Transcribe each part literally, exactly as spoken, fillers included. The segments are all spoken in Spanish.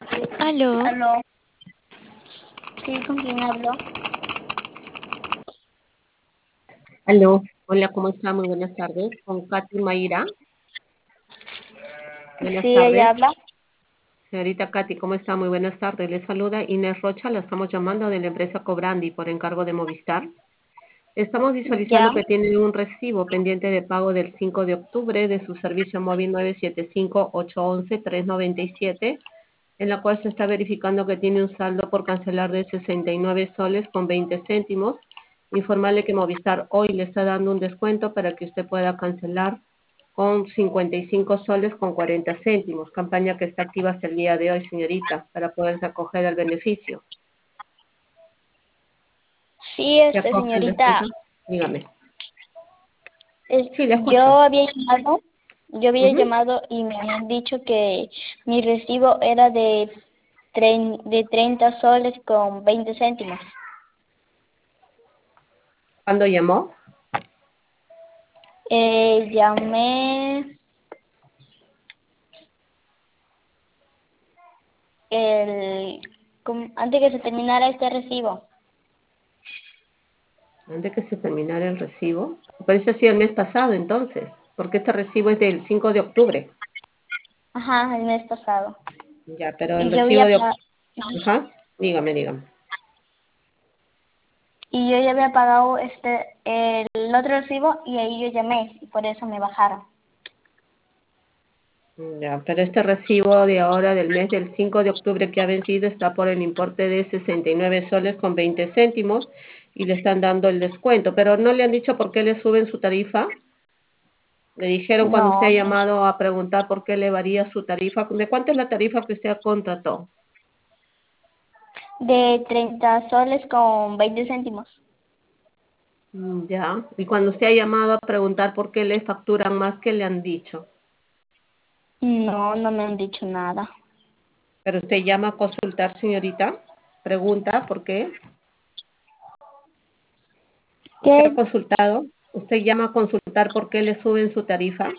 Aló, Aló, sí, ¿con quién hablo? Aló, hola, ¿cómo está? Muy buenas tardes. Con Katy Mayra. Buenas Sí, ella tardes. habla. Señorita Katy, ¿cómo está? Muy buenas tardes. Le saluda Inés Rocha, la estamos llamando de la empresa Cobrandi por encargo de Movistar. Estamos Ya, visualizando que tiene un recibo pendiente de pago del cinco de octubre de su servicio móvil nueve siete cinco, ocho once, tres noventa y siete, en la cual se está verificando que tiene un saldo por cancelar de sesenta y nueve soles con veinte céntimos. Informarle que Movistar hoy le está dando un descuento para que usted pueda cancelar con cincuenta y cinco soles con cuarenta céntimos, campaña que está activa hasta el día de hoy, señorita, para poder acoger el beneficio. sí, ¿Se este, acoge el señorita, descuento? Dígame. es- Sí, le escucho. yo había llamado, yo había Ujú. llamado y me habían dicho que mi recibo era de, trein- de treinta soles con veinte céntimos. ¿Cuándo llamó? Eh, llamé el, como- antes que se terminara este recibo. Antes de que se terminara el recibo. Pero eso ha sido el mes pasado, entonces, porque este recibo es del cinco de octubre. Ajá, el mes pasado. Ya, pero el Y yo recibo había, de... oc- pa- Ajá, dígame, dígame. y yo ya había pagado este, el otro recibo y ahí yo llamé y por eso me bajaron. Ya, pero este recibo de ahora del mes del cinco de octubre que ha vencido está por el importe de sesenta y nueve soles con veinte céntimos y le están dando el descuento, pero no le han dicho por qué le suben su tarifa. Le dijeron cuando usted No, ha llamado a preguntar por qué le varía su tarifa. ¿De cuánto es la tarifa que usted contrató? de treinta soles con veinte céntimos. Mm, ya, y cuando usted ha llamado a preguntar por qué le facturan más, ¿qué le han dicho? No, no me han dicho nada. Pero usted llama a consultar, señorita, pregunta por qué. ¿Usted ha ¿Qué? consultado? ¿Usted llama a consultar por qué le suben su tarifa?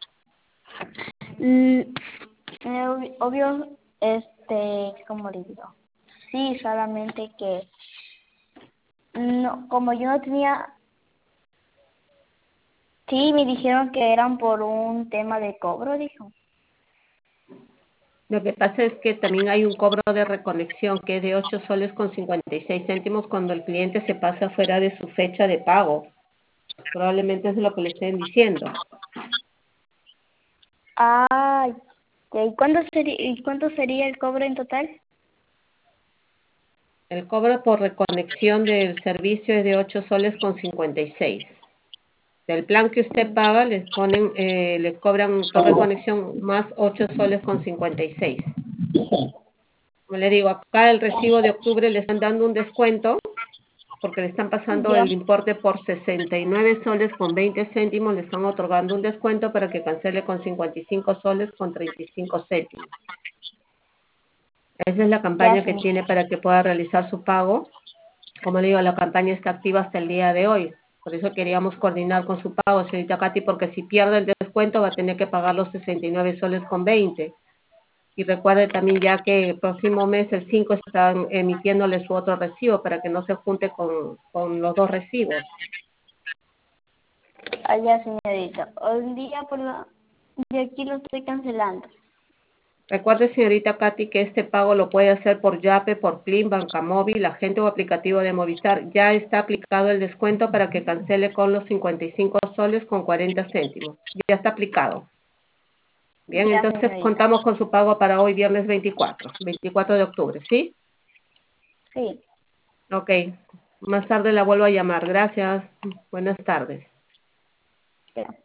Mm, eh, obvi- obvio, este, ¿cómo le digo? Sí, solamente que no, como yo no tenía, sí, me dijeron que eran por un tema de cobro, dijo. Lo que pasa es que también hay un cobro de reconexión que es de ocho soles con cincuenta y seis céntimos cuando el cliente se pasa fuera de su fecha de pago. Probablemente es lo que le estén diciendo. Ay, ¿y cuánto sería, y cuánto sería el cobro en total? El cobro por reconexión del servicio es de ocho soles con cincuenta y seis. Del plan que usted paga, les ponen, eh, les cobran por reconexión más ocho soles con cincuenta y seis. Como le digo, acá el recibo de octubre le están dando un descuento porque le están pasando Ya, el importe por sesenta y nueve soles con veinte céntimos, le están otorgando un descuento para que cancele con cincuenta y cinco soles con treinta y cinco céntimos. Esa es la ya, campaña que señor. tiene para que pueda realizar su pago. Como le digo, la campaña está activa hasta el día de hoy. Por eso queríamos coordinar con su pago, señorita Katy, porque si pierde el descuento va a tener que pagar los sesenta y nueve soles con veinte. Y recuerde también ya que el próximo mes, el cinco, están emitiéndole su otro recibo para que no se junte con, con los dos recibos. Allá, señorita. Un día por la, de aquí lo estoy cancelando. Recuerde, señorita Katy, que este pago lo puede hacer por Yape, por Plin, Banca Móvil, agente o aplicativo de Movistar. Ya está aplicado el descuento para que cancele con los cincuenta y cinco soles con cuarenta céntimos. Ya está aplicado. Bien, Ya, entonces señorita. contamos con su pago para hoy, viernes veinticuatro, veinticuatro de octubre, ¿sí? Sí. Ok, más tarde la vuelvo a llamar. Gracias. Buenas tardes. Ya.